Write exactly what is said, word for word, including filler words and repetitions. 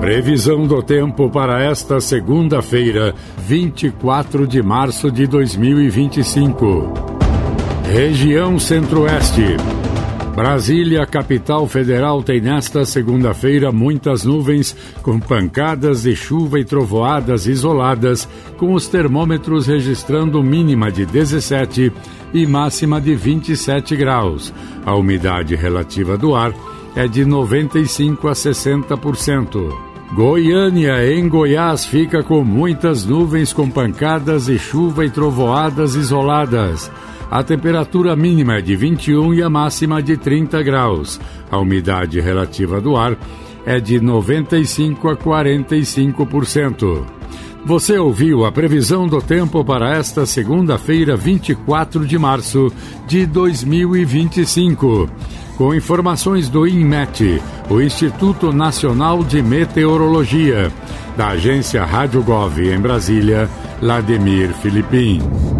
Previsão do tempo para esta segunda-feira, vinte e quatro de março de dois mil e vinte e cinco. Região Centro-Oeste. Brasília, capital federal, tem nesta segunda-feira muitas nuvens, com pancadas de chuva e trovoadas isoladas, com os termômetros registrando mínima de dezessete e máxima de vinte e sete graus. A umidade relativa do ar é de noventa e cinco a sessenta por cento. Goiânia, em Goiás, fica com muitas nuvens com pancadas de chuva e trovoadas isoladas. A temperatura mínima é de vinte e um e a máxima de trinta graus. A umidade relativa do ar é de noventa e cinco a quarenta e cinco por cento. Você ouviu a previsão do tempo para esta segunda-feira, vinte e quatro de março de dois mil e vinte e cinco. Com informações do INMET, o Instituto Nacional de Meteorologia, da agência Rádio Gov em Brasília, Lademir Filipim.